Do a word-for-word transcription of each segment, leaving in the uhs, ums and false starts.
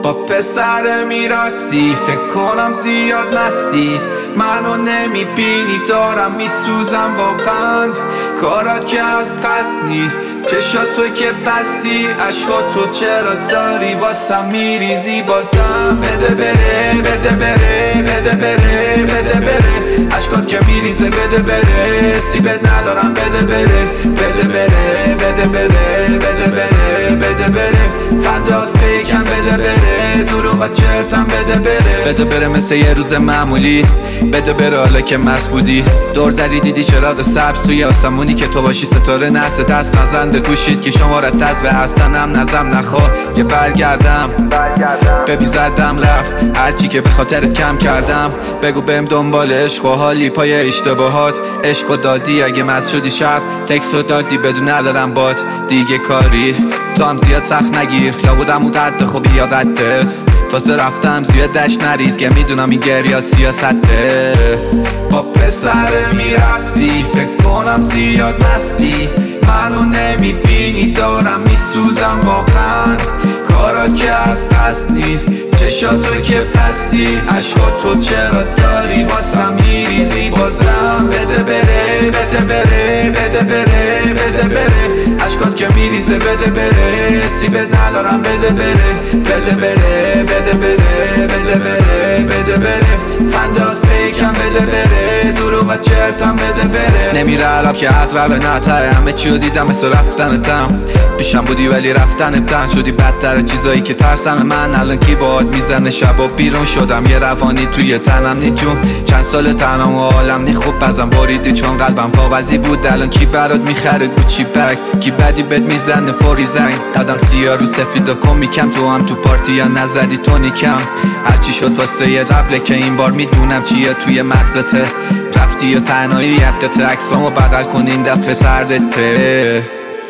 با پسر میراکسی فکر کنم زیاد مستی، منو نمیبینی دارم میسوزم واقعا. کارات که از قصد نی، چشات تو که بستی، عشقات تو چرا داری واسم میریزی بازم. بده بره بده بره بده بره بده بره، عشقات که میریزه بده بره، سیبت نلارم بده بره بده بره بده بره بده بره بده بره، خندات فیکم بده بره، دروغات چرتم بده بره بده بره مثل یه روز معمولی، بده بره حالا که مست بودی. دور زدی دیدی چراغ سبز توی آسمونی که تو باشی ستاره نسه دست نزنده گوشید که شمارت دست به هستنم نزم نخوا یه برگردم ببی زدم رفت هرچی که به خاطرت کم کردم. بگو بهم دنبال عشق و حالی پای اشتباهات، عشق و دادی اگه مست شدی شب تکس و دادی بدون ندارم بات دیگه کاری. تو هم زیاد سخت نگیر لابودم اون قد خوبی یا قدت، واسه رفتم زیاد دشت نریز که میدونم این گریات سیاسته. با پسر میرقصی فکر کنم زیاد مستی، منو نمیبینی دارم میسوزم واقعا. کارا که از قصد نی، چشاتو که بستی، عشقات تو چرا داری واسم میریزی بازم. بده بره بده بره بده بره بده بره، عشقات که میریزه بده بره، سیبت نلارم بده بره بده بره بده بره بده بره بده بره، خندات فیکم بده بره، دروغت چرتم بده بره. نمیره علم که اقربه نتره، همه چیو دیدم مثل رفتنتم، پیشم بودی ولی رفتنتم شدی بدتر چیزایی که ترسم من. الان کی باهات میزنه شب و بیرون شدم یه روانی توی تنم نی جون، چند سال تنم و عالم نی خوب بزن باریدی چون قلبم کاغذی بود. الان کی برات میخره گوچی بگ، کی بدی بد میزنه فوری زنگ، قدم سیاه رو سفید و کن میکم. تو هم تو پارتی یا نزدی تو نیکم، هرچی شد واسه یه قبله که این بار میدونم چیه توی مغزته. رفتی و تنهایی یقت عکسامو بدل کن این دفعه سردته.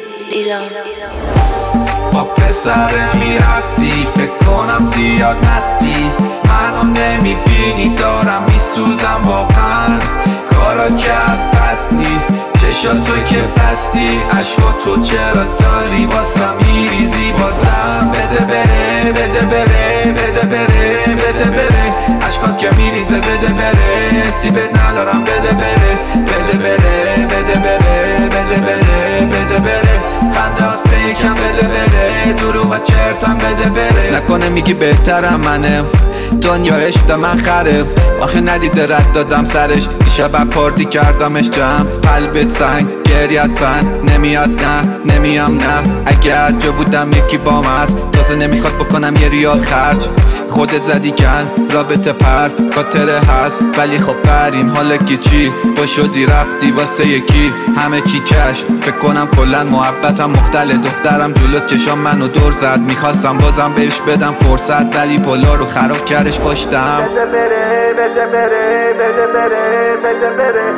با پسر میرقصی فکر کنم زیاد مستی، منو نمیبینی دارم میسوزم واقعا. کارا که از قصد نی، چشاتو که بستی، عشقات تو چرا داری واسم میریزی بازم. بده بره بده بره بده بره بده بره، عشقات که میریزه بده بره، سیبت نلارم بده بره بده بره بده بره بده بره بده بره، خندات فیکم بده بره، دروغت چرتم بده بره. نکنه میگی بهترم منه، دنیا عشق من خره، آخه ندیده رد دادم سرش. دیشب پارتی کردمش جمع، قلبت سنگ گریت بند نمیاد نه نمیم نه. اگر جا بودم یکی بام هست، تازه نمیخواد بکنم یه ریال خرج. خودت زدی کن رابطه پرد خاطره هست ولی خب بریم حالا که چی با شدی رفتی واسه یکی همه چی چشم. فکر کنم کلن محبتم مختله، دخترم جلوت چشام منو دور زد، میخواستم بازم بهش بدم فرصت ولی پلا رو خراب کردش پشتم. بده بره بده بره بده بره بده بره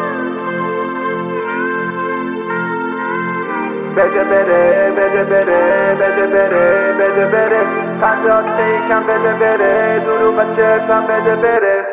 بده بره بده بره بده بره بده بره، خندات فیکم بده بره، دروغت چرتم بده بره.